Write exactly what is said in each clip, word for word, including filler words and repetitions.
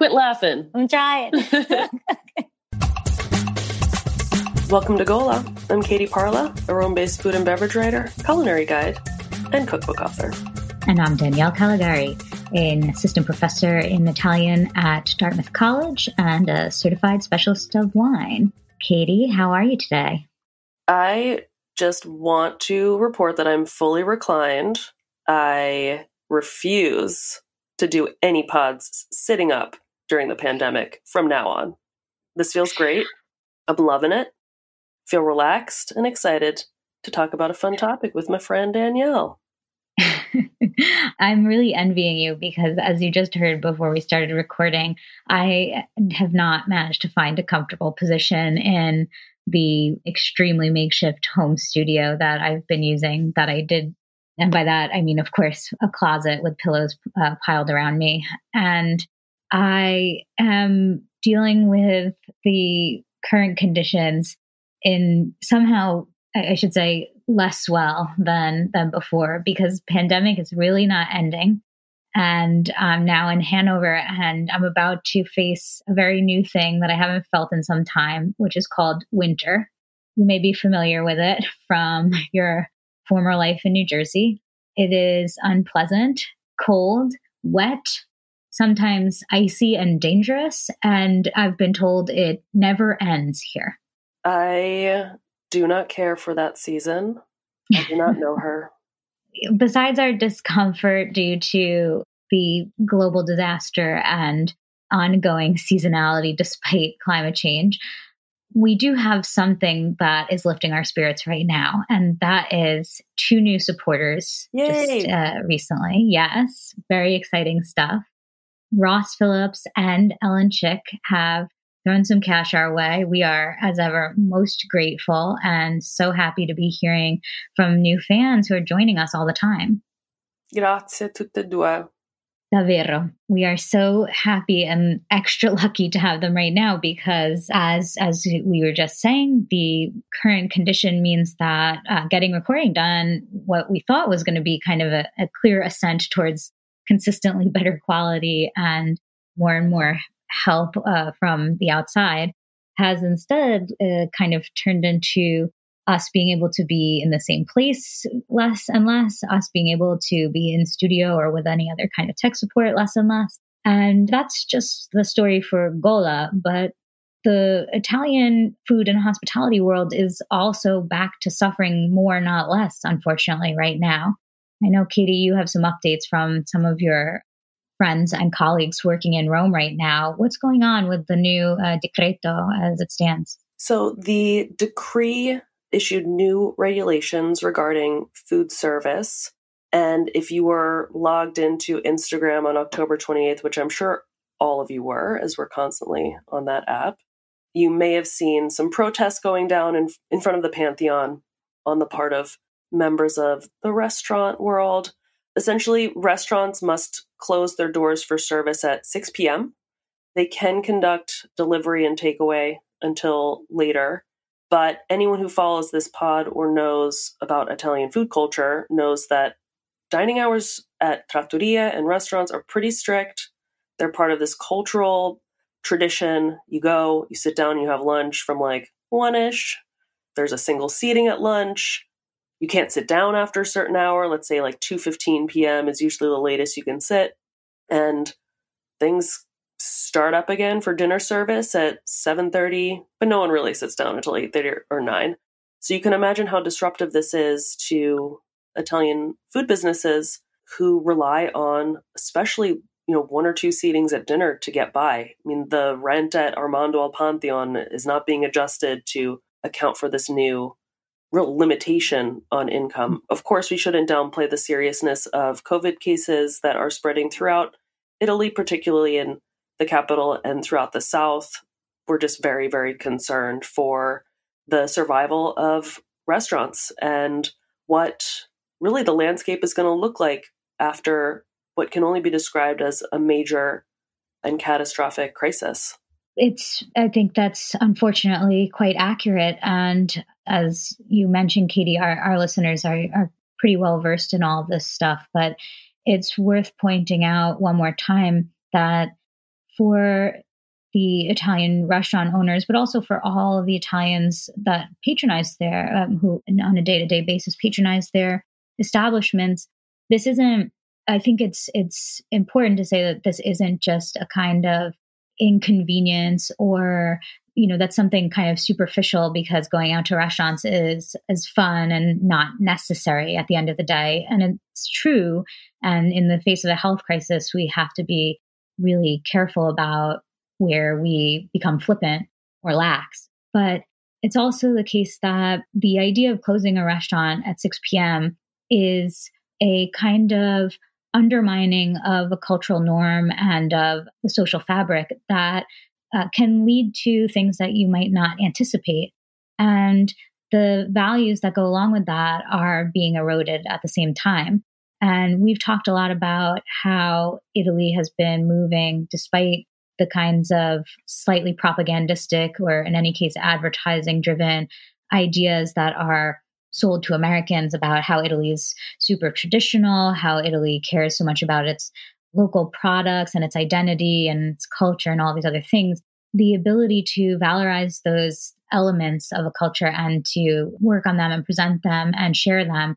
Quit laughing. I'm trying. Welcome to Gola. I'm Katie Parla, a Rome-based food and beverage writer, culinary guide, and cookbook author. And I'm Danielle Caligari, an assistant professor in Italian at Dartmouth College and a certified specialist of wine. Katie, how are you today? I just want to report that I'm fully reclined. I refuse to do any pods sitting up during the pandemic from now on. This feels great. I'm loving it. Feel relaxed and excited to talk about a fun topic with my friend Danielle. I'm really envying you because, as you just heard before we started recording, I have not managed to find a comfortable position in the extremely makeshift home studio that I've been using, that I did. And by that, I mean, of course, a closet with pillows uh, piled around me. And I am dealing with the current conditions in somehow, I should say, less well than than before, because pandemic is really not ending. And I'm now in Hanover, and I'm about to face a very new thing that I haven't felt in some time, which is called winter. You may be familiar with it from your former life in New Jersey. It is unpleasant, cold, wet, sometimes icy and dangerous, and I've been told it never ends here. I do not care for that season. I do not know her. Besides our discomfort due to the global disaster and ongoing seasonality despite climate change, we do have something that is lifting our spirits right now, and that is two new supporters. Yay. Just uh, recently. Yes, very exciting stuff. Ross Phillips and Ellen Chick have thrown some cash our way. We are, as ever, most grateful and so happy to be hearing from new fans who are joining us all the time. Grazie tutte e due. Davvero. We are so happy and extra lucky to have them right now because, as as we were just saying, the current condition means that uh, getting recording done, what we thought was going to be kind of a, a clear ascent towards consistently better quality and more and more help uh, from the outside, has instead uh, kind of turned into us being able to be in the same place less and less, us being able to be in studio or with any other kind of tech support less and less. And that's just the story for Gola. But the Italian food and hospitality world is also back to suffering more, not less, unfortunately, right now. I know, Katie, you have some updates from some of your friends and colleagues working in Rome right now. What's going on with the new uh, decreto as it stands? So the decree issued new regulations regarding food service. And if you were logged into Instagram on October twenty-eighth, which I'm sure all of you were, as we're constantly on that app, you may have seen some protests going down in, in front of the Pantheon on the part of members of the restaurant world. Essentially, restaurants must close their doors for service at six p.m. They can conduct delivery and takeaway until later. But anyone who follows this pod or knows about Italian food culture knows that dining hours at trattoria and restaurants are pretty strict. They're part of this cultural tradition. You go, you sit down, you have lunch from like one-ish. There's a single seating at lunch. You can't sit down after a certain hour. Let's say like two fifteen p.m. is usually the latest you can sit. And things start up again for dinner service at seven thirty, but no one really sits down until eight thirty or nine. So you can imagine how disruptive this is to Italian food businesses who rely on especially, you know, one or two seatings at dinner to get by. I mean, the rent at Armando al Pantheon is not being adjusted to account for this new real limitation on income. Of course, we shouldn't downplay the seriousness of COVID cases that are spreading throughout Italy, particularly in the capital and throughout the South. We're just very, very concerned for the survival of restaurants and what really the landscape is going to look like after what can only be described as a major and catastrophic crisis. It's, I think that's unfortunately quite accurate. And as you mentioned, Katie, our, our listeners are, are pretty well versed in all of this stuff, but it's worth pointing out one more time that for the Italian restaurant owners, but also for all of the Italians that patronize there, um, who on a day-to-day basis patronize their establishments. This isn't, I think it's it's important to say that this isn't just a kind of inconvenience or, you know, that's something kind of superficial because going out to restaurants is is fun and not necessary at the end of the day. And it's true. And in the face of a health crisis, we have to be really careful about where we become flippant or lax. But it's also the case that the idea of closing a restaurant at six p.m. is a kind of undermining of a cultural norm and of the social fabric that uh, can lead to things that you might not anticipate. And the values that go along with that are being eroded at the same time. And we've talked a lot about how Italy has been moving, despite the kinds of slightly propagandistic or in any case advertising driven ideas that are sold to Americans about how Italy is super traditional, how Italy cares so much about its local products and its identity and its culture and all these other things. The ability to valorize those elements of a culture and to work on them and present them and share them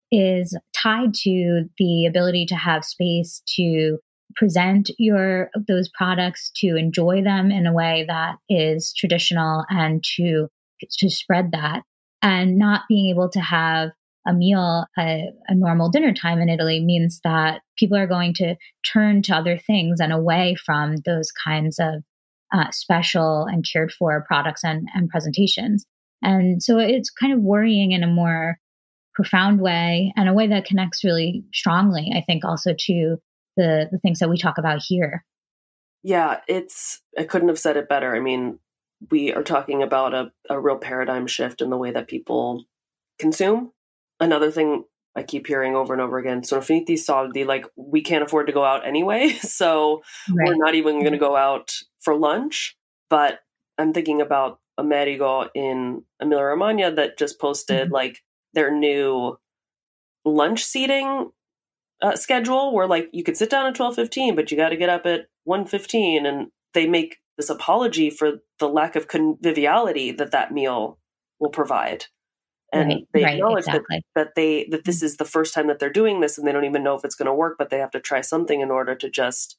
is tied to the ability to have space to present your those products, to enjoy them in a way that is traditional and to to spread that. And not being able to have a meal, a, a normal dinner time in Italy means that people are going to turn to other things and away from those kinds of uh, special and cared for products and, and presentations. And so it's kind of worrying in a more profound way and a way that connects really strongly, I think, also to the, the things that we talk about here. Yeah, it's, I couldn't have said it better. I mean, we are talking about a, a real paradigm shift in the way that people consume. Another thing I keep hearing over and over again, sono finiti soldi, like we can't afford to go out anyway, so right. We're not even going to go out for lunch. But I'm thinking about Amerigo in Emilia-Romagna that just posted mm-hmm. like their new lunch seating uh, schedule where like you could sit down at twelve fifteen, but you got to get up at one fifteen, and they make this apology for the lack of conviviality that that meal will provide. And right, they right, acknowledge exactly. that, that they that this is the first time that they're doing this and they don't even know if it's going to work, but they have to try something in order to just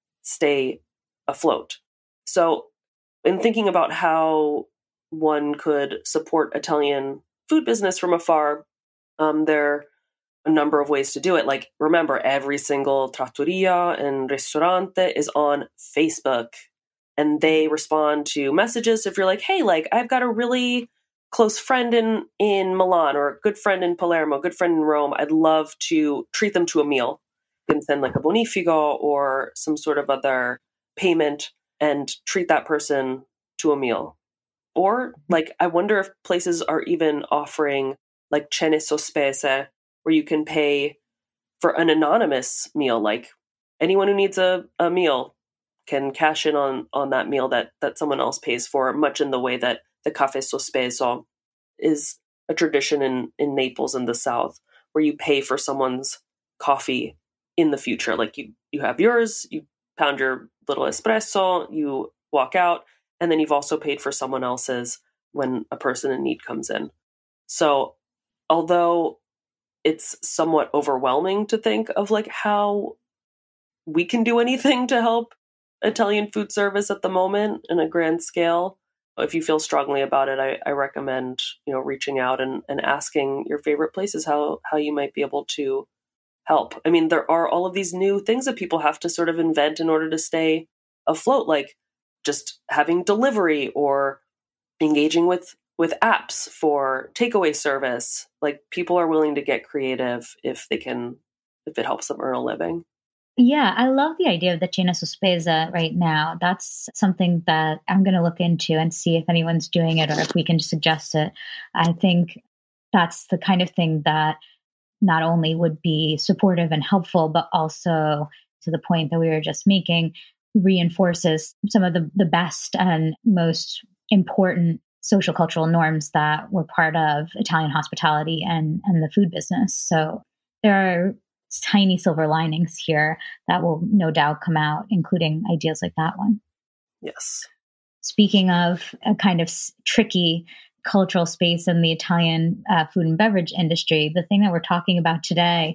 stay afloat. So in thinking about how one could support Italian food business from afar, um, there are a number of ways to do it. Like, remember, every single trattoria and ristorante is on Facebook. And they respond to messages. If you're like, hey, like I've got a really close friend in, in Milan or a good friend in Palermo, good friend in Rome, I'd love to treat them to a meal. You can send like a bonifico or some sort of other payment and treat that person to a meal. Or like, I wonder if places are even offering like cene sospese, where you can pay for an anonymous meal. Like anyone who needs a, a meal can cash in on on that meal that that someone else pays for, much in the way that the caffè sospeso is a tradition in in Naples in the South, where you pay for someone's coffee in the future. Like you you have yours, you pound your little espresso, you walk out, and then you've also paid for someone else's when a person in need comes in. So although it's somewhat overwhelming to think of like how we can do anything to help Italian food service at the moment in a grand scale, if you feel strongly about it, I, I recommend, you know, reaching out and, and asking your favorite places how, how you might be able to help. I mean, there are all of these new things that people have to sort of invent in order to stay afloat, like just having delivery or engaging with, with apps for takeaway service. Like people are willing to get creative if they can, if it helps them earn a living. Yeah, I love the idea of the cena sospesa right now. That's something that I'm going to look into and see if anyone's doing it or if we can suggest it. I think that's the kind of thing that not only would be supportive and helpful, but also, to the point that we were just making, reinforces some of the, the best and most important social cultural norms that were part of Italian hospitality and, and the food business. So there are tiny silver linings here that will no doubt come out, including ideas like that one. Yes. Speaking of a kind of tricky cultural space in the Italian uh, food and beverage industry, the thing that we're talking about today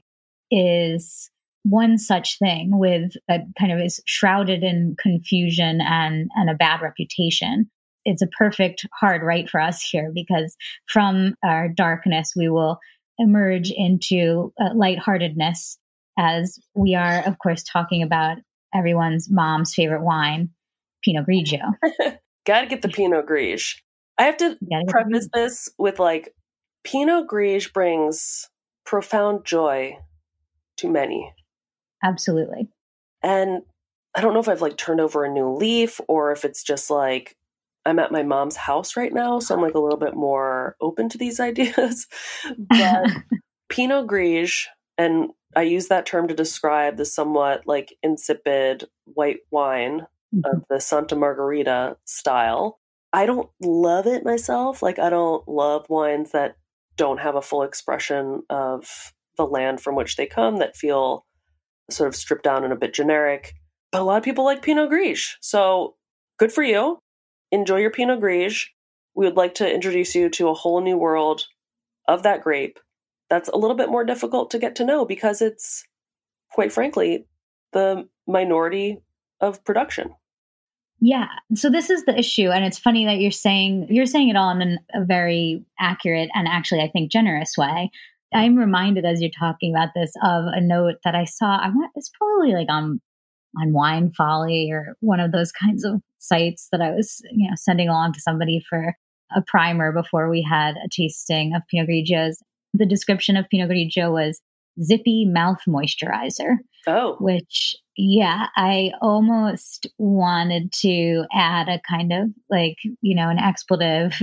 is one such thing with a kind of is shrouded in confusion and, and a bad reputation. It's a perfect hard right for us here, because from our darkness, we will emerge into uh, lightheartedness, as we are, of course, talking about everyone's mom's favorite wine, Pinot Grigio. Gotta get the Pinot Grigio. I have to preface this with like, Pinot Grigio brings profound joy to many. Absolutely. And I don't know if I've like turned over a new leaf, or if it's just like I'm at my mom's house right now, so I'm like a little bit more open to these ideas. But Pinot Grigio, and I use that term to describe the somewhat like insipid white wine mm-hmm. of the Santa Margherita style. I don't love it myself. Like, I don't love wines that don't have a full expression of the land from which they come, that feel sort of stripped down and a bit generic. But a lot of people like Pinot Grigio. So good for you. Enjoy your Pinot Grigio. We would like to introduce you to a whole new world of that grape that's a little bit more difficult to get to know, because it's, quite frankly, the minority of production. Yeah. So this is the issue. And it's funny that you're saying, you're saying it all in a very accurate and actually, I think, generous way. I'm reminded as you're talking about this of a note that I saw. I want, it's probably like on, on Wine Folly or one of those kinds of sites that I was, you know, sending along to somebody for a primer before we had a tasting of Pinot Grigios. The description of Pinot Grigio was zippy mouth moisturizer. Oh. Which, yeah, I almost wanted to add a kind of like, you know, an expletive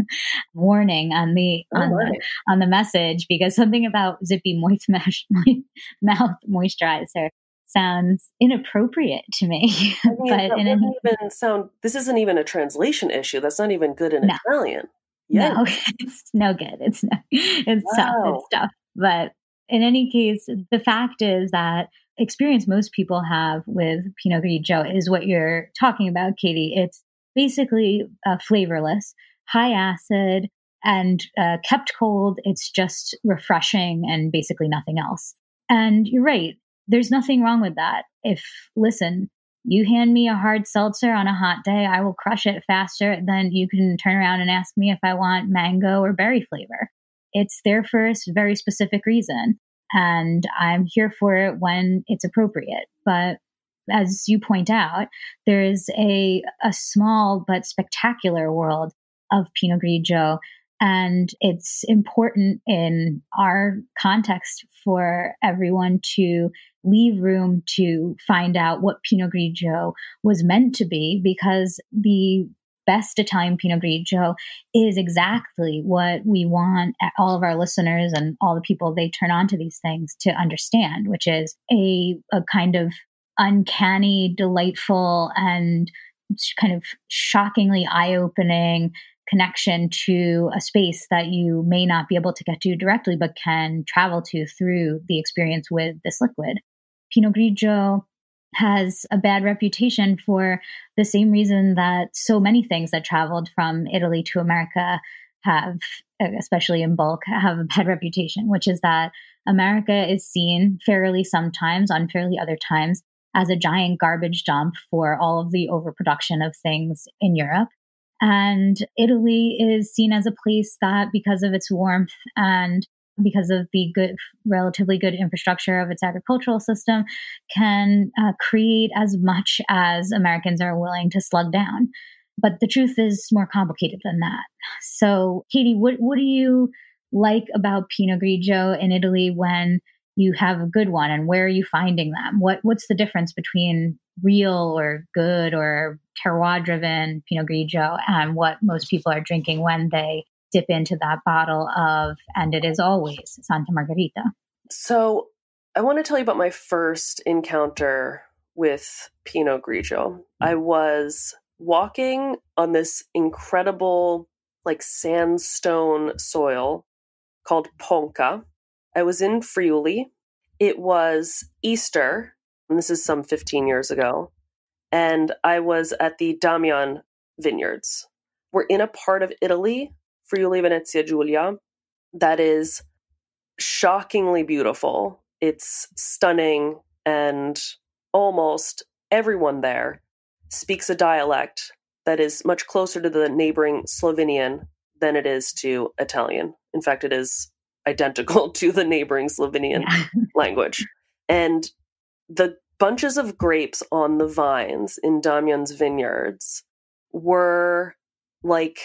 warning on the, oh, on right. the on the message, because something about zippy moist mesh, mouth moisturizer sounds inappropriate to me. I mean, but that in doesn't any, even sound, this isn't even a translation issue. That's not even good in no, Italian. Yeah. No, it's no good. It's no, it's Wow. tough. It's tough. But in any case, the fact is that experience most people have with Pinot Grigio is what you're talking about, Katie. It's basically uh, flavorless, high acid, and uh, kept cold. It's just refreshing and basically nothing else. And you're right. There's nothing wrong with that. If, listen, you hand me a hard seltzer on a hot day, I will crush it faster than you can turn around and ask me if I want mango or berry flavor. It's there for a very specific reason. And I'm here for it when it's appropriate. But as you point out, there is a, a small but spectacular world of Pinot Grigio. And it's important in our context for everyone to leave room to find out what Pinot Grigio was meant to be, because the best Italian Pinot Grigio is exactly what we want all of our listeners and all the people they turn on to these things to understand, which is a, a kind of uncanny, delightful, and kind of shockingly eye-opening connection to a space that you may not be able to get to directly, but can travel to through the experience with this liquid. Pinot Grigio has a bad reputation for the same reason that so many things that traveled from Italy to America have, especially in bulk, have a bad reputation, which is that America is seen fairly sometimes, unfairly other times, as a giant garbage dump for all of the overproduction of things in Europe. And Italy is seen as a place that, because of its warmth and because of the good, relatively good infrastructure of its agricultural system, can uh, create as much as Americans are willing to slug down. But the truth is more complicated than that. So, Katie, what, what do you like about Pinot Grigio in Italy when you have a good one, and where are you finding them? What What's the difference between real or good or terroir-driven Pinot Grigio and what most people are drinking when they dip into that bottle of, and it is always Santa Margherita? So I want to tell you about my first encounter with Pinot Grigio. I was walking on this incredible, like, sandstone soil called Ponca. I was in Friuli, it was Easter, and this is some fifteen years ago, and I was at the Damian vineyards. We're in a part of Italy, Friuli Venezia Giulia, that is shockingly beautiful. It's stunning, and almost everyone there speaks a dialect that is much closer to the neighboring Slovenian than it is to Italian. In fact, it is identical to the neighboring Slovenian Yeah. language. And the bunches of grapes on the vines in Damian's vineyards were like,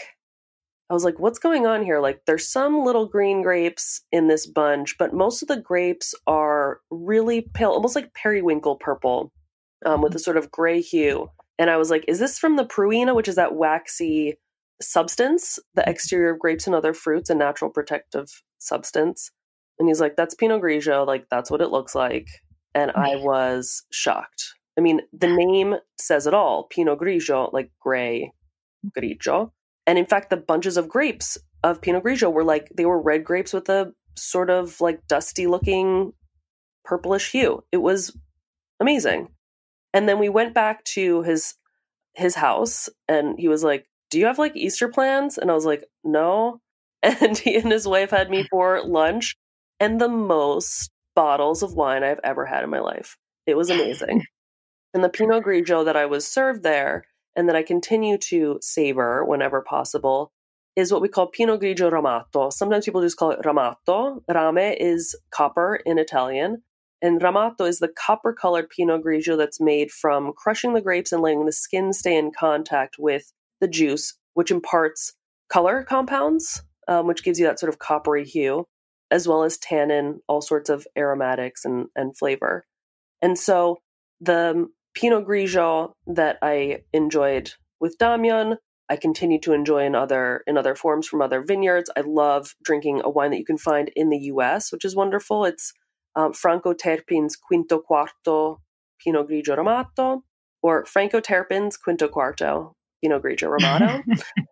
I was like, what's going on here? Like, there's some little green grapes in this bunch, but most of the grapes are really pale, almost like periwinkle purple, um, with a sort of gray hue. And I was like, is this from the pruina, which is that waxy substance, the exterior of grapes and other fruits, a natural protective substance? And he's like, that's Pinot Grigio. Like, that's what it looks like. And I was shocked. I mean, the name says it all. Pinot Grigio, like gray grigio. And in fact, the bunches of grapes of Pinot Grigio were like, they were red grapes with a sort of like dusty looking purplish hue. It was amazing. And then we went back to his his house, and he was like, do you have like Easter plans? And I was like, no. And he and his wife had me for lunch, and the most bottles of wine I've ever had in my life. It was amazing. And the Pinot Grigio that I was served there and that I continue to savor whenever possible is what we call Pinot Grigio Ramato. Sometimes people just call it Ramato. Rame is copper in Italian. And Ramato is the copper-colored Pinot Grigio that's made from crushing the grapes and letting the skin stay in contact with the juice, which imparts color compounds, um, which gives you that sort of coppery hue, as well as tannin, all sorts of aromatics and, and flavor. And so the Pinot Grigio that I enjoyed with Damian, I continue to enjoy in other in other forms from other vineyards. I love drinking a wine that you can find in the U S, which is wonderful. It's um, Franco Terpin's Quinto Quarto Pinot Grigio Ramato, or Franco Terpin's Quinto Quarto Pinot Grigio Ramato.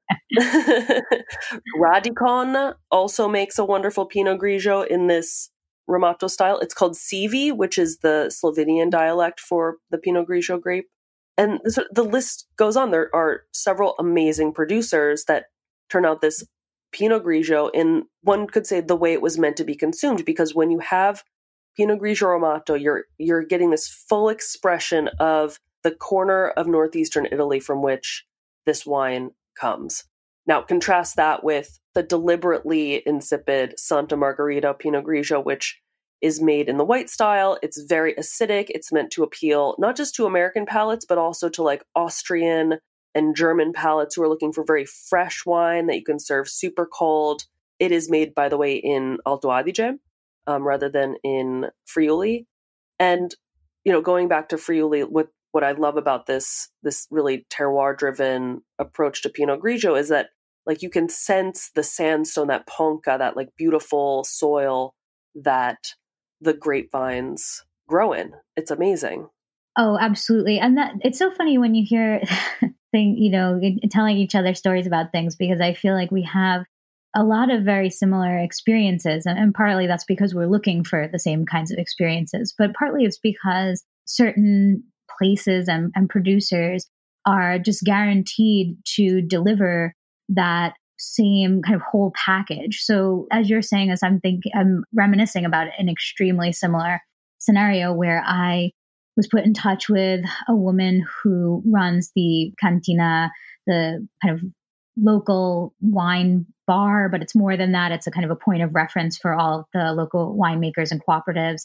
Radicon also makes a wonderful Pinot Grigio in this Ramato style. It's called Sivi, which is the Slovenian dialect for the Pinot Grigio grape. And this, the list goes on. There are several amazing producers that turn out this Pinot Grigio in, one could say, the way it was meant to be consumed. Because when you have Pinot Grigio Ramato, you're you're getting this full expression of the corner of northeastern Italy from which this wine comes. Now, contrast that with the deliberately insipid Santa Margherita Pinot Grigio, which is made in the white style. It's very acidic. It's meant to appeal not just to American palates, but also to like Austrian and German palates who are looking for very fresh wine that you can serve super cold. It is made, by the way, in Alto Adige um, rather than in Friuli. And, you know, going back to Friuli, what, what I love about this, this really terroir-driven approach to Pinot Grigio is that, like, you can sense the sandstone, that ponca, that like beautiful soil that the grapevines grow in. It's amazing. Oh, absolutely. And that it's so funny when you hear thing, you know, telling each other stories about things, because I feel like we have a lot of very similar experiences. And, and partly that's because we're looking for the same kinds of experiences, but partly it's because certain places and, and producers are just guaranteed to deliver that same kind of whole package. So as you're saying this, I'm thinking, I'm reminiscing about an extremely similar scenario where I was put in touch with a woman who runs the cantina, the kind of local wine bar, but it's more than that. It's a kind of a point of reference for all of the local winemakers and cooperatives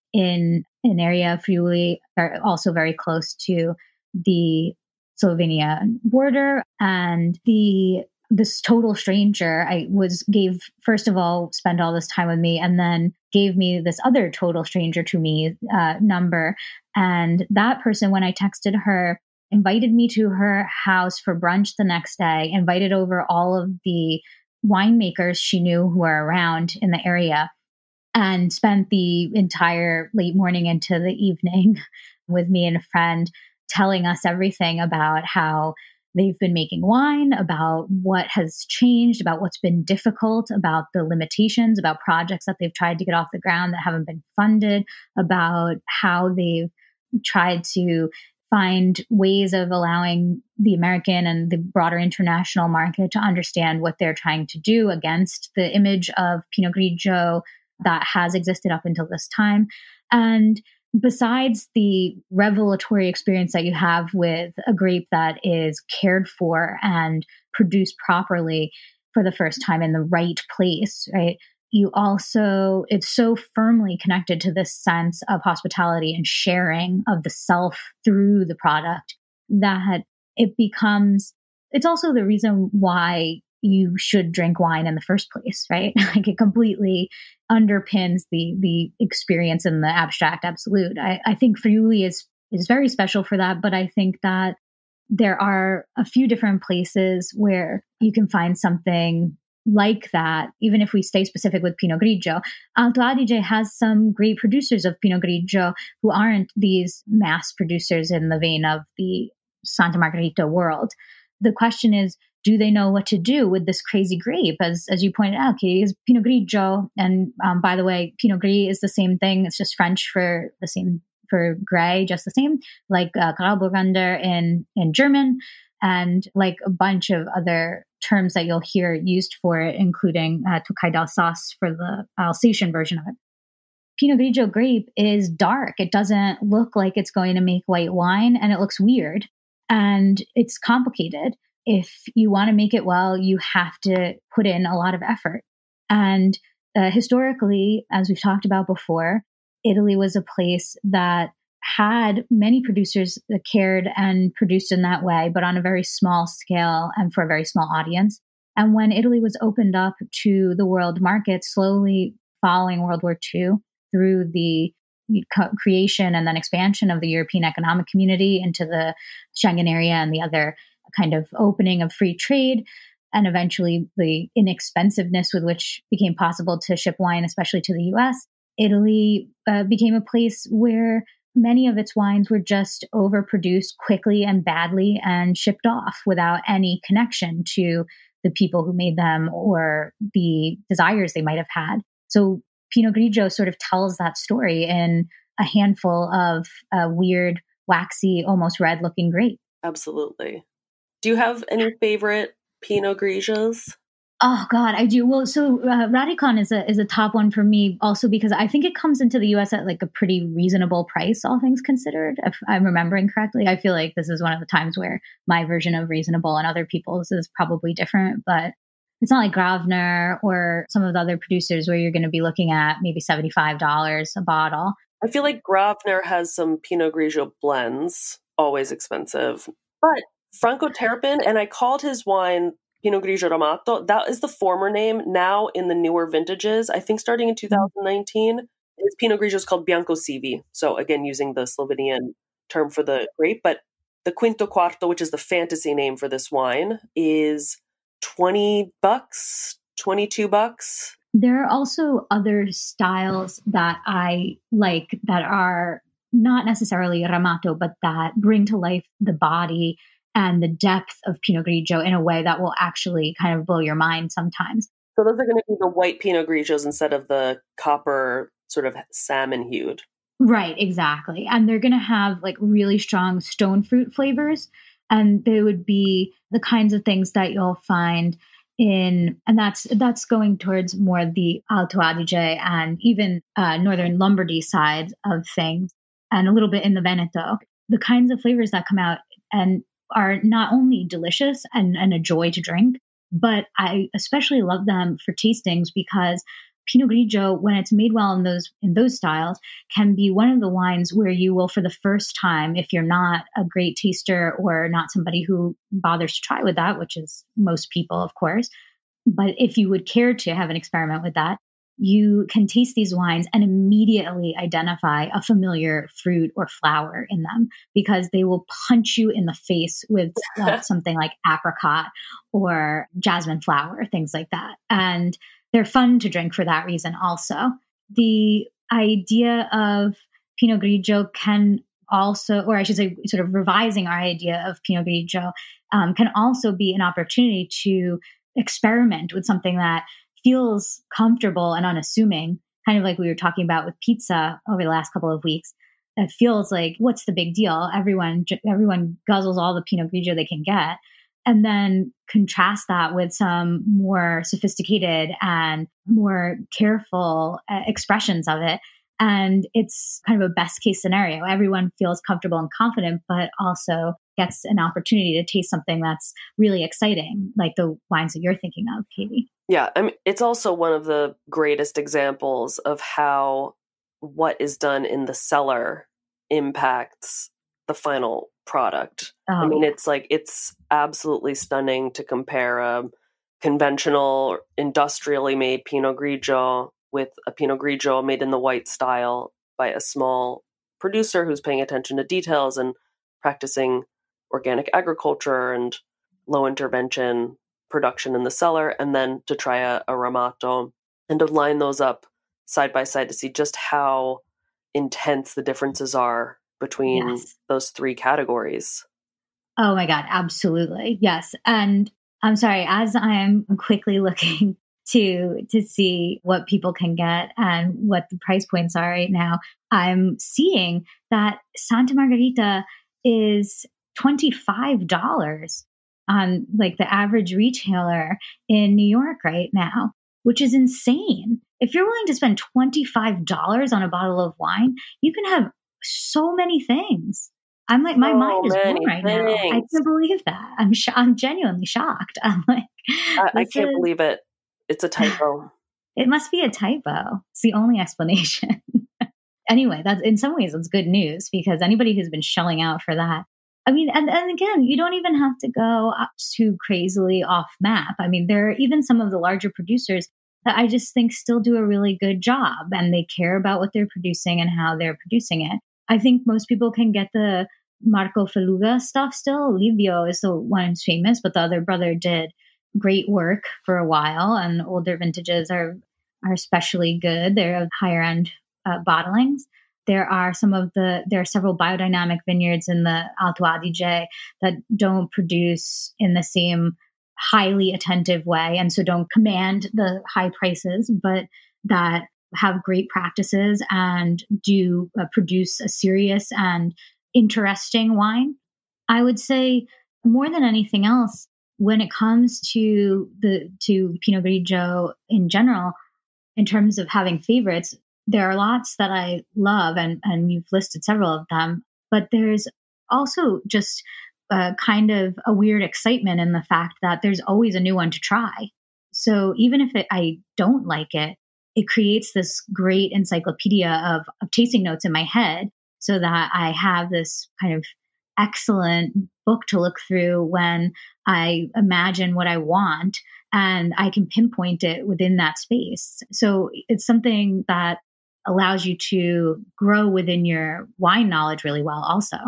in an area of Friuli, are also very close to the Slovenia border. And the this total stranger I was gave, first of all, spent all this time with me, and then gave me this other total stranger to me uh, number. And that person, when I texted her, invited me to her house for brunch the next day, invited over all of the winemakers she knew who were around in the area, and spent the entire late morning into the evening with me and a friend telling us everything about how they've been making wine, about what has changed, about what's been difficult, about the limitations, about projects that they've tried to get off the ground that haven't been funded, about how they've tried to find ways of allowing the American and the broader international market to understand what they're trying to do against the image of Pinot Grigio that has existed up until this time. And besides the revelatory experience that you have with a grape that is cared for and produced properly for the first time in the right place, right? You also, it's so firmly connected to this sense of hospitality and sharing of the self through the product that it becomes, it's also the reason why you should drink wine in the first place, right? Like it completely underpins the the experience in the abstract absolute. I, I think Friuli is is very special for that, but I think that there are a few different places where you can find something like that, even if we stay specific with Pinot Grigio. Alto Adige has some great producers of Pinot Grigio who aren't these mass producers in the vein of the Santa Margherita world. The question is, do they know what to do with this crazy grape? As as you pointed out, Katie, is Pinot Grigio. And um, by the way, Pinot Gris is the same thing. It's just French for the same, for gray, just the same, like uh, Grauburgunder in, in German, and like a bunch of other terms that you'll hear used for it, including uh, Tocai d'Alsace for the Alsatian version of it. Pinot Grigio grape is dark. It doesn't look like it's going to make white wine, and it looks weird. And it's complicated. If you want to make it well, you have to put in a lot of effort. And uh, historically, as we've talked about before, Italy was a place that had many producers that cared and produced in that way, but on a very small scale and for a very small audience. And when Italy was opened up to the world market, slowly following World War Two, through the creation and then expansion of the European Economic Community into the Schengen area and the other kind of opening of free trade, and eventually the inexpensiveness with which it became possible to ship wine, especially to the U S, Italy uh, became a place where many of its wines were just overproduced quickly and badly and shipped off without any connection to the people who made them or the desires they might have had. So Pinot Grigio sort of tells that story in a handful of uh, weird, waxy, almost red-looking grapes. Absolutely. Do you have any favorite Pinot Grigios? Oh God, I do. Well, so uh, Radicon is a is a top one for me, also because I think it comes into the U S at like a pretty reasonable price, all things considered. If I'm remembering correctly, I feel like this is one of the times where my version of reasonable and other people's is probably different, but it's not like Gravner or some of the other producers where you're going to be looking at maybe seventy-five dollars a bottle. I feel like Gravner has some Pinot Grigio blends, always expensive, but Franco Terrapin, and I called his wine Pinot Grigio Ramato. That is the former name. Now in the newer vintages, I think starting in two thousand nineteen, his Pinot Grigio is called Bianco Sivi. So again, using the Slovenian term for the grape, but the Quinto Quarto, which is the fantasy name for this wine, is twenty bucks, twenty-two bucks. There are also other styles that I like that are not necessarily Ramato, but that bring to life the body and the depth of Pinot Grigio in a way that will actually kind of blow your mind sometimes. So those are going to be the white Pinot Grigios instead of the copper sort of salmon hued. Right, exactly. And they're going to have like really strong stone fruit flavors. And they would be the kinds of things that you'll find in, and that's that's going towards more the Alto Adige and even uh, Northern Lombardy side of things, and a little bit in the Veneto. The kinds of flavors that come out and are not only delicious and, and a joy to drink, but I especially love them for tastings because Pinot Grigio, when it's made well in those in those styles, can be one of the wines where you will, for the first time, if you're not a great taster or not somebody who bothers to try with that, which is most people, of course, but if you would care to have an experiment with that, you can taste these wines and immediately identify a familiar fruit or flower in them because they will punch you in the face with uh, something like apricot or jasmine flower, things like that. And they're fun to drink for that reason also. The idea of Pinot Grigio can also, or I should say, sort of revising our idea of Pinot Grigio, um, can also be an opportunity to experiment with something that feels comfortable and unassuming, kind of like we were talking about with pizza over the last couple of weeks. It feels like, what's the big deal? Everyone, everyone guzzles all the Pinot Grigio they can get. And then contrast that with some more sophisticated and more careful uh, expressions of it. And it's kind of a best case scenario. Everyone feels comfortable and confident, but also gets an opportunity to taste something that's really exciting, like the wines that you're thinking of, Katie. Yeah, I mean, it's also one of the greatest examples of how what is done in the cellar impacts the final product. Oh, I mean, yeah. It's like, it's absolutely stunning to compare a conventional, industrially made Pinot Grigio with a Pinot Grigio made in the white style by a small producer who's paying attention to details and practicing organic agriculture and low intervention production in the cellar, and then to try a, a Ramato and to line those up side by side to see just how intense the differences are between yes. those three categories. Oh my God, absolutely. Yes. And I'm sorry, as I'm quickly looking to to see what people can get and what the price points are right now, I'm seeing that Santa Margherita is twenty-five dollars on like the average retailer in New York right now, which is insane. If you're willing to spend twenty-five dollars on a bottle of wine, you can have so many things. I'm like, my so mind is blown right things. now. I can't believe that. I'm sh- I'm genuinely shocked. I'm like, I, I can't is... believe it. It's a typo. It must be a typo. It's the only explanation. Anyway, that's in some ways it's good news because anybody who's been shelling out for that. I mean, and, and again, you don't even have to go up too crazily off map. I mean, there are even some of the larger producers that I just think still do a really good job and they care about what they're producing and how they're producing it. I think most people can get the Marco Feluga stuff still. Livio is the one who's famous, but the other brother did great work for a while, and older vintages are are especially good. They're higher end uh, bottlings. There are some of the there are several biodynamic vineyards in the Alto Adige that don't produce in the same highly attentive way, and so don't command the high prices, but that have great practices and do uh, produce a serious and interesting wine. I would say more than anything else, when it comes to the to Pinot Grigio in general, in terms of having favorites, there are lots that I love, and, and you've listed several of them, but there's also just a kind of a weird excitement in the fact that there's always a new one to try. So even if it, I don't like it, it creates this great encyclopedia of, of tasting notes in my head so that I have this kind of excellent book to look through when I imagine what I want and I can pinpoint it within that space. So it's something that allows you to grow within your wine knowledge really well also.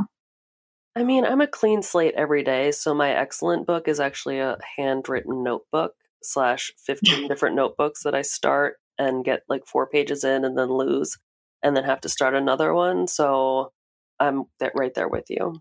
I mean, I'm a clean slate every day. So my excellent book is actually a handwritten notebook slash fifteen different notebooks that I start and get like four pages in and then lose and then have to start another one. So I'm right there with you.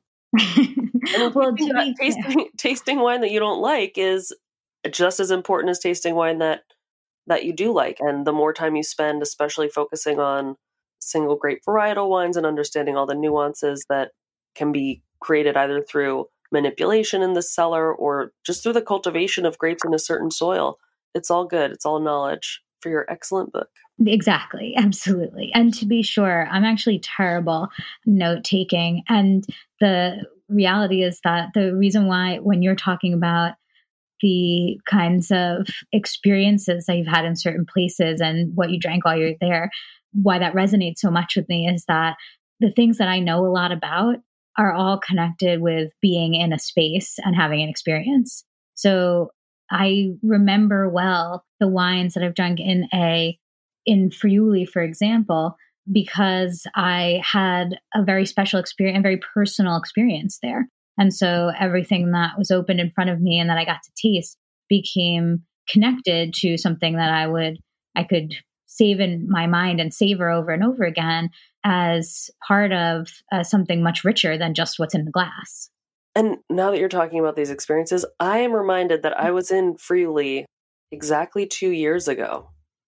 And well, tasting, to tasting, tasting wine that you don't like is just as important as tasting wine that that you do like. And the more time you spend, especially focusing on single grape varietal wines and understanding all the nuances that can be created either through manipulation in the cellar or just through the cultivation of grapes in a certain soil, it's all good. It's all knowledge for your excellent book. Exactly. Absolutely. And to be sure, I'm actually terrible note taking. And the reality is that the reason why, when you're talking about the kinds of experiences that you've had in certain places and what you drank while you're there, why that resonates so much with me is that the things that I know a lot about are all connected with being in a space and having an experience. So I remember well the wines that I've drunk in a in Friuli, for example, because I had a very special experience, a very personal experience there. And so everything that was opened in front of me and that I got to taste became connected to something that I would, I could save in my mind and savor over and over again. as part of uh, something much richer than just what's in the glass. And now that you're talking about these experiences, I am reminded that I was in Friuli exactly two years ago,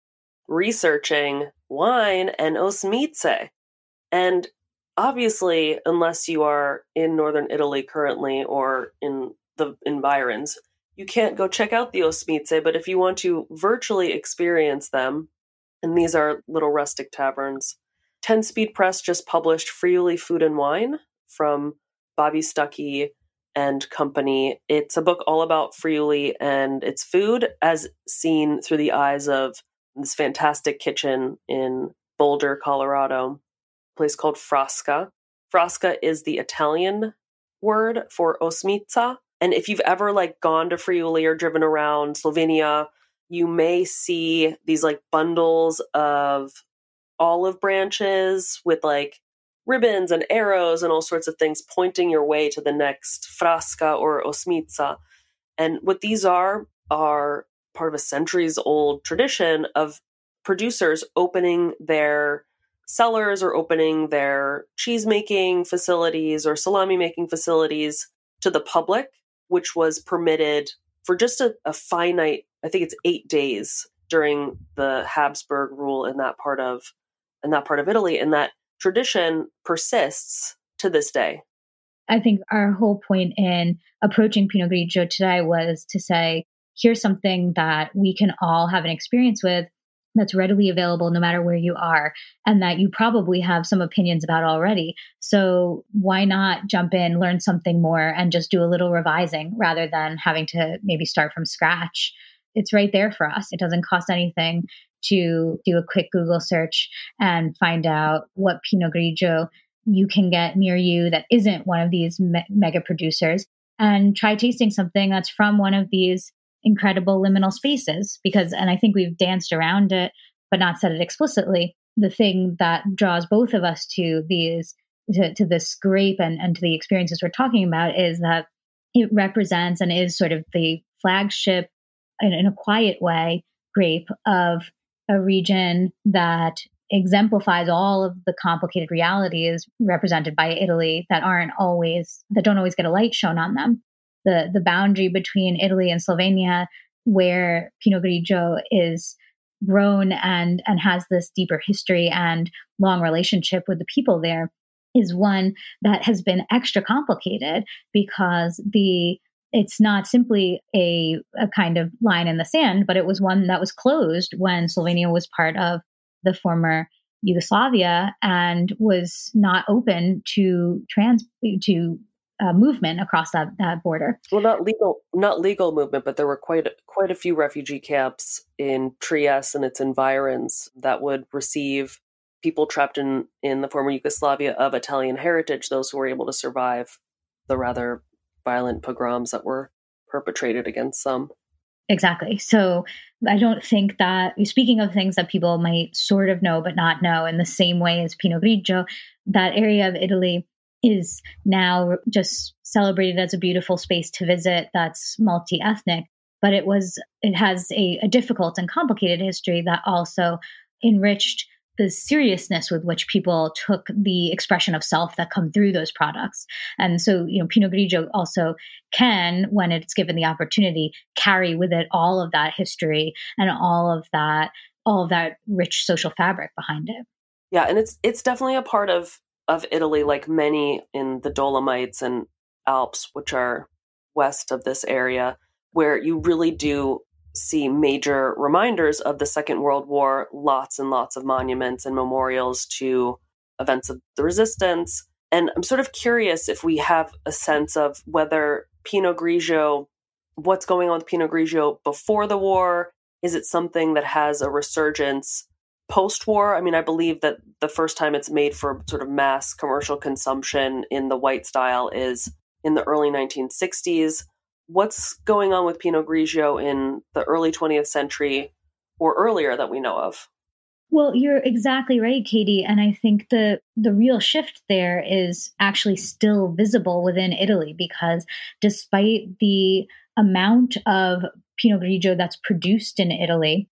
researching wine and Osmice. And obviously, unless you are in northern Italy currently or in the environs, you can't go check out the Osmice. But if you want to virtually experience them, and these are little rustic taverns, ten Speed Press just published Friuli Food and Wine from Bobby Stuckey and Company. It's a book all about Friuli and its food as seen through the eyes of this fantastic kitchen in Boulder, Colorado, a place called Frasca. Frasca is the Italian word for Osmica. And if you've ever like gone to Friuli or driven around Slovenia, you may see these like bundles of olive branches with like ribbons and arrows and all sorts of things pointing your way to the next frasca or Osmica. And what these are, are part of a centuries old tradition of producers opening their cellars or opening their cheese making facilities or salami making facilities to the public, which was permitted for just a, a finite, I think it's eight days during the Habsburg rule in that part of in that part of Italy, and that tradition persists to this day. I think our whole point in approaching Pinot Grigio today was to say, here's something that we can all have an experience with that's readily available no matter where you are, and that you probably have some opinions about already. So why not jump in, learn something more, and just do a little revising rather than having to maybe start from scratch? It's right there for us. It doesn't cost anything to do a quick Google search and find out what Pinot Grigio you can get near you that isn't one of these me- mega producers, and try tasting something that's from one of these incredible liminal spaces. Because, and I think we've danced around it, but not said it explicitly, the thing that draws both of us to these, to, to this grape and, and to the experiences we're talking about is that it represents and is sort of the flagship in, in a quiet way grape of a region that exemplifies all of the complicated realities represented by Italy that aren't always, that don't always get a light shown on them. The the boundary between Italy and Slovenia, where Pinot Grigio is grown and, and has this deeper history and long relationship with the people there, is one that has been extra complicated because the it's not simply a, a kind of line in the sand, but it was one that was closed when Slovenia was part of the former Yugoslavia and was not open to trans to uh, movement across that, that border. Well, not legal, not legal movement, but there were quite a, quite a few refugee camps in Trieste and its environs that would receive people trapped in, in the former Yugoslavia of Italian heritage, those who were able to survive the rather violent pogroms that were perpetrated against some. Exactly. So I don't think that, speaking of things that people might sort of know but not know, in the same way as Pinot Grigio, that area of Italy is now just celebrated as a beautiful space to visit that's multi-ethnic, but it was it has a, a difficult and complicated history that also enriched the seriousness with which people took the expression of self that come through those products. And so, you know, Pinot Grigio also can, when it's given the opportunity, carry with it all of that history and all of that, all of that rich social fabric behind it. Yeah, and it's it's definitely a part of of Italy, like many in the Dolomites and Alps, which are west of this area, where you really do see major reminders of the Second World War, lots and lots of monuments and memorials to events of the resistance. And I'm sort of curious if we have a sense of whether Pinot Grigio, what's going on with Pinot Grigio before the war? Is it something that has a resurgence post-war? I mean, I believe that the first time it's made for sort of mass commercial consumption in the white style is in the early nineteen sixties. What's going on with Pinot Grigio in the early twentieth century or earlier that we know of? Well, you're exactly right, Katie. And I think the the real shift there is actually still visible within Italy, because despite the amount of Pinot Grigio that's produced in Italy,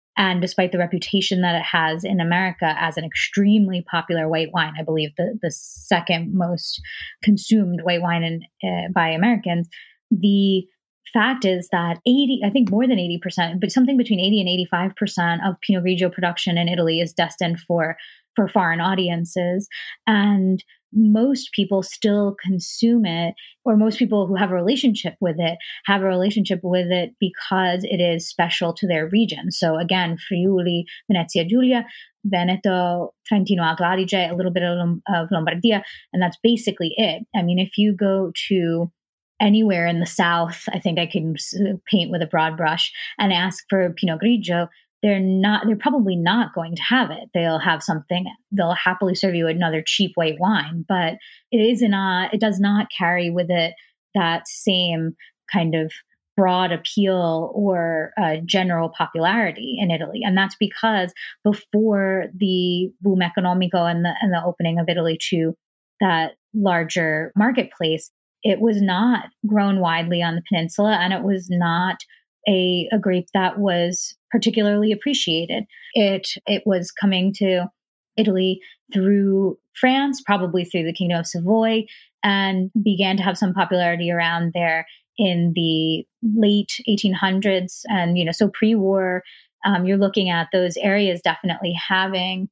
And despite the reputation that it has in America as an extremely popular white wine, I believe the, the second most consumed white wine in, uh, by Americans, the fact is that eighty, I think more than eighty percent, but something between eighty and eighty-five percent of Pinot Grigio production in Italy is destined for, for foreign audiences. And most people still consume it, or most people who have a relationship with it have a relationship with it because it is special to their region. So again, Friuli, Venezia Giulia, Veneto, Trentino Alto Adige, a little bit of, of Lombardia, and that's basically it. I mean, if you go to anywhere in the South, I think I can paint with a broad brush and ask for Pinot Grigio, they're not, they're probably not going to have it. They'll have something, they'll happily serve you another cheap white wine, but it is not, it does not carry with it that same kind of broad appeal or uh, general popularity in Italy. And that's because before the boom economico and the, and the opening of Italy to that larger marketplace, it was not grown widely on the peninsula, and it was not a, a grape that was particularly appreciated. It it was coming to Italy through France, probably through the Kingdom of Savoy, and began to have some popularity around there in the late eighteen hundreds. And, you know, so pre-war, um, you're looking at those areas definitely having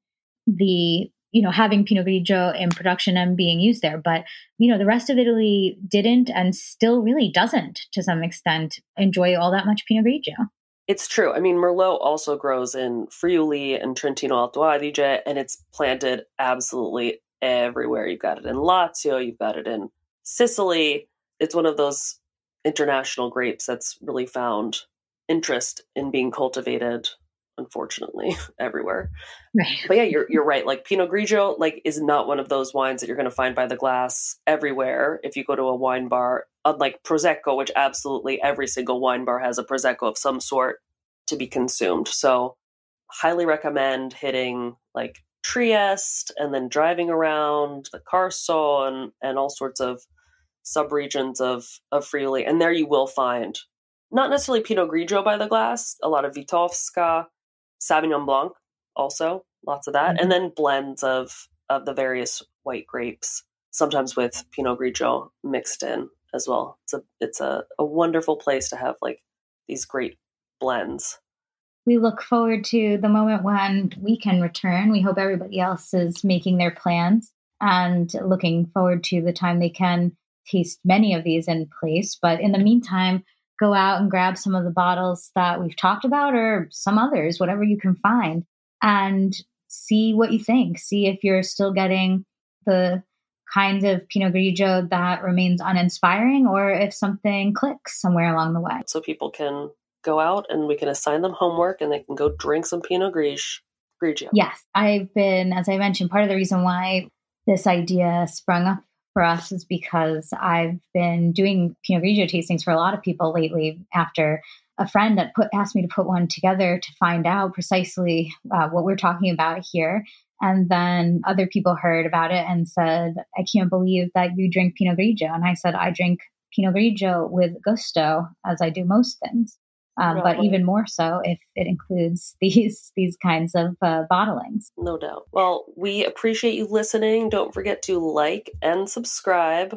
the you know, having Pinot Grigio in production and being used there. But, you know, the rest of Italy didn't and still really doesn't, to some extent, enjoy all that much Pinot Grigio. It's true. I mean, Merlot also grows in Friuli and Trentino Alto Adige, and it's planted absolutely everywhere. You've got it in Lazio, you've got it in Sicily. It's one of those international grapes that's really found interest in being cultivated, unfortunately, everywhere. Right. But yeah, you're you're right. Like Pinot Grigio, like is not one of those wines that you're going to find by the glass everywhere. If you go to a wine bar, unlike Prosecco, which absolutely every single wine bar has a Prosecco of some sort to be consumed. So highly recommend hitting like Trieste and then driving around the Carso and, and all sorts of subregions of, of Friuli. And there you will find not necessarily Pinot Grigio by the glass, a lot of Vitovska, Sauvignon Blanc also, lots of that. Mm-hmm. And then blends of, of the various white grapes, sometimes with Pinot Grigio mixed in as well. It's a, it's a, a wonderful place to have like these great blends. We look forward to the moment when we can return. We hope everybody else is making their plans and looking forward to the time they can taste many of these in place. But in the meantime, go out and grab some of the bottles that we've talked about or some others, whatever you can find, and see what you think. See if you're still getting the kinds of Pinot Grigio that remains uninspiring or if something clicks somewhere along the way. So people can go out and we can assign them homework and they can go drink some Pinot Grigio. Yes, I've been, as I mentioned, part of the reason why this idea sprung up for us is because I've been doing Pinot Grigio tastings for a lot of people lately after a friend that put asked me to put one together to find out precisely uh, what we're talking about here. And then other people heard about it and said, I can't believe that you drink Pinot Grigio. And I said, I drink Pinot Grigio with gusto, as I do most things. Um, but even more so if it includes these these kinds of uh, bottlings. No doubt. Well, we appreciate you listening. Don't forget to like and subscribe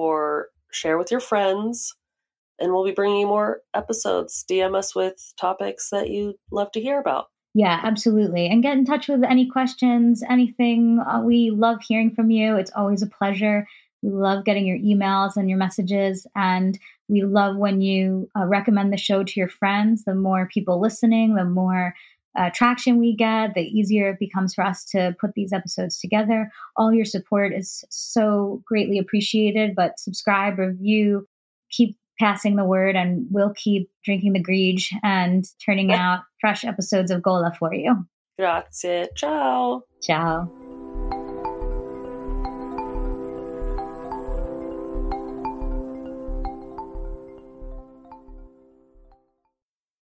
or share with your friends. And we'll be bringing you more episodes. D M us with topics that you'd love to hear about. Yeah, absolutely. And get in touch with any questions, anything. Uh, we love hearing from you. It's always a pleasure. We love getting your emails and your messages. And we love when you uh, recommend the show to your friends. The more people listening, the more uh, traction we get, the easier it becomes for us to put these episodes together. All your support is so greatly appreciated. But subscribe, review, keep passing the word, and we'll keep drinking the Grige and turning out fresh episodes of Gola for you. Grazie. Ciao. Ciao.